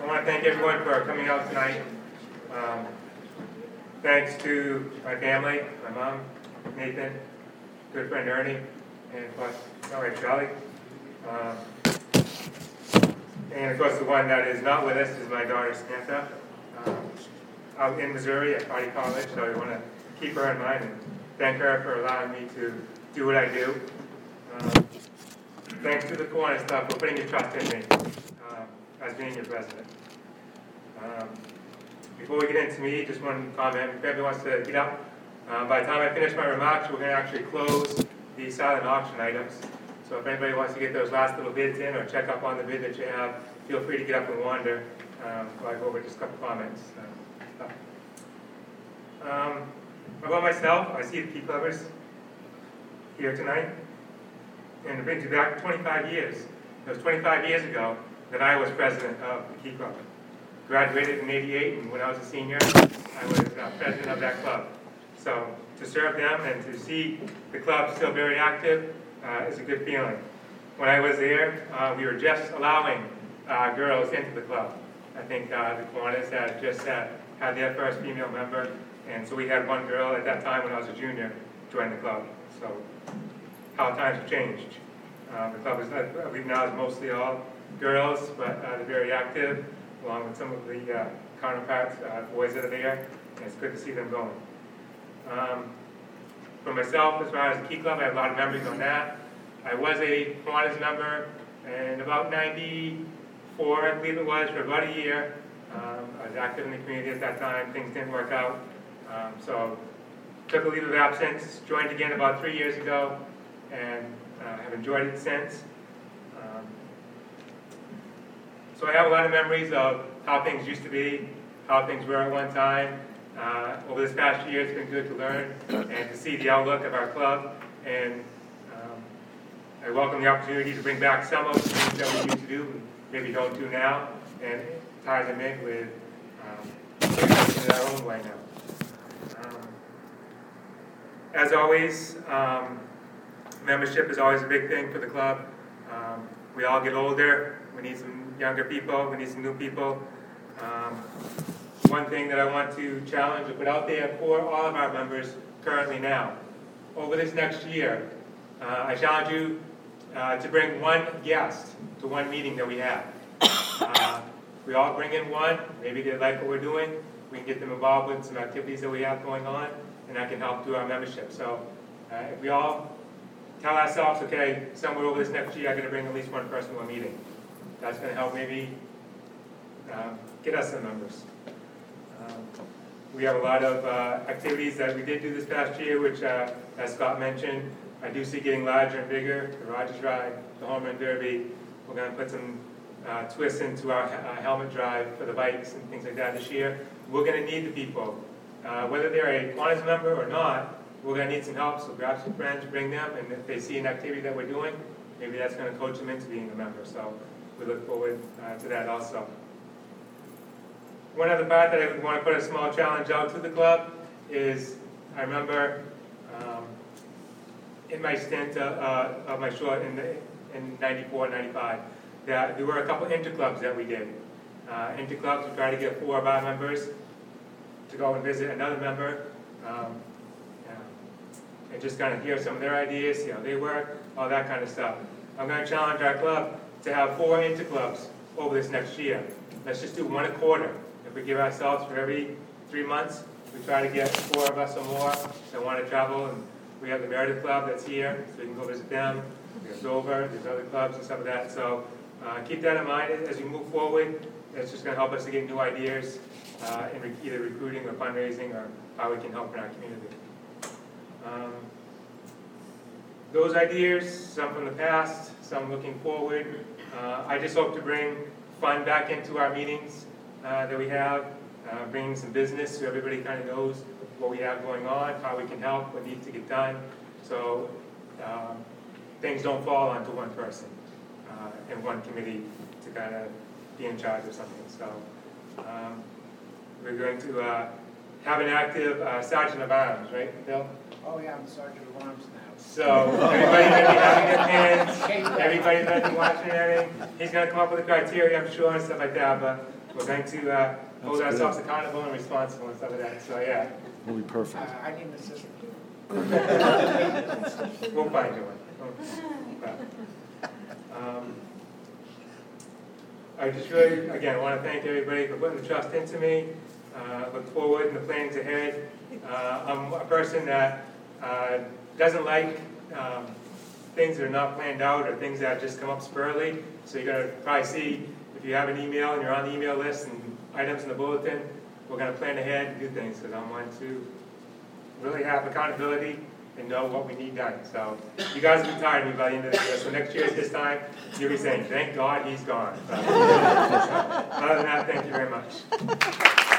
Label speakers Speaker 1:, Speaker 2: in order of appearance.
Speaker 1: I want to thank everyone for coming out tonight. Thanks to my family, my mom, Nathan, good friend Ernie, and of course, Charlie. And of course, the one that is not with us is my daughter Samantha, out in Missouri at Hardy College. So I want to keep her in mind and thank her for allowing me to do what I do. Thanks to the Kiwanis Club for putting your trust in me as being your president. Before we get into me, just one comment. If everyone wants to get up, by the time I finish my remarks, we're going to actually close the silent auction items. So if anybody wants to get those last little bids in or check up on the bid that you have, feel free to get up and wander while I go over just a couple comments. About myself, I see the Key Clubbers here tonight, and it brings me back 25 years. It was 25 years ago that I was president of the Key Club. Graduated in '88, and when I was a senior, I was president of that club. So to serve them and to see the club still very active is a good feeling. When I was there, we were just allowing girls into the club. I think the Kiwanis had just had their first female member, and so we had one girl at that time when I was a junior join the club. So how times have changed. The club is, I believe now, is mostly all girls, but they're very active, along with some of the counterparts, boys that are there, and it's good to see them going. For myself, as far as the Key Club, I have a lot of memories on that. I was a Kiwanis member in about '94, I believe it was, for about a year. I was active in the community at that time. Things didn't work out. So took a leave of absence, joined again about 3 years ago, and have enjoyed it since. So I have a lot of memories of how things used to be, how things were at one time. Over this past year, it's been good to learn and to see the outlook of our club. And I welcome the opportunity to bring back some of the things that we used to do, and maybe don't do now, and tie them in with in our own way now. As always, membership is always a big thing for the club. We all get older. We need some younger people. We need some new people. One thing that I want to challenge or put out there for all of our members currently now, over this next year, I challenge you to bring one guest to one meeting that we have. We all bring in one. Maybe they like what we're doing. We can get them involved with some activities that we have going on, and that can help do our membership. So if we all tell ourselves, okay, somewhere over this next year, I'm going to bring at least one person to a meeting. That's going to help maybe get us some members. We have a lot of activities that we did do this past year, which, as Scott mentioned, I do see getting larger and bigger. The Rogers Ride, the Home Run Derby. We're going to put some twists into our helmet drive for the bikes and things like that this year. We're going to need the people. Whether they're a Kiwanis member or not, we're going to need some help, so grab some friends, bring them, and if they see an activity that we're doing, maybe that's going to coach them into being a member. So we look forward to that also. One other part that I would want to put a small challenge out to the club is, I remember in my stint of my short in '94, '95, that there were a couple interclubs that we did. Interclubs, we tried to get 4 of our members to go and visit another member, and just kind of hear some of their ideas, see how they work, all that kind of stuff. I'm going to challenge our club to have 4 interclubs over this next year. Let's just do 1 a quarter. If we give ourselves for every 3 months, we try to get 4 of us or more that want to travel. And we have the Meredith Club that's here, so we can go visit them. We have Dover, there's other clubs and stuff like that. So keep that in mind as you move forward. It's just going to help us to get new ideas in either recruiting or fundraising or how we can help in our community. Those ideas, some from the past, some looking forward. I just hope to bring fun back into our meetings that we have, bringing some business so everybody kind of knows what we have going on, how we can help, what needs to get done, so things don't fall onto one person and one committee to kind of be in charge of something. So we're going to have an active Sergeant of Arms, right, Bill?
Speaker 2: Oh yeah, I'm the Sergeant of Arms now.
Speaker 1: So everybody's going to be having their pins, everybody's going to be watching everything. He's going to come up with a criteria, I'm sure, and stuff like that, but we're going to hold ourselves accountable and responsible and stuff like that, so yeah.
Speaker 2: Will be perfect.
Speaker 3: I need an assistant.
Speaker 1: We'll find you one. I just really, again, want to thank everybody for putting the trust into me. Look forward in the plannings ahead. I'm a person that doesn't like things that are not planned out or things that just come up sporadically. So you're going to probably see, if you have an email and you're on the email list and items in the bulletin, we're going to plan ahead and do things because I'm one to really have accountability and know what we need done. So you guys will be tired of me by the end of the year. So next year at this time, you'll be saying, thank God he's gone. Other than that, thank you very much.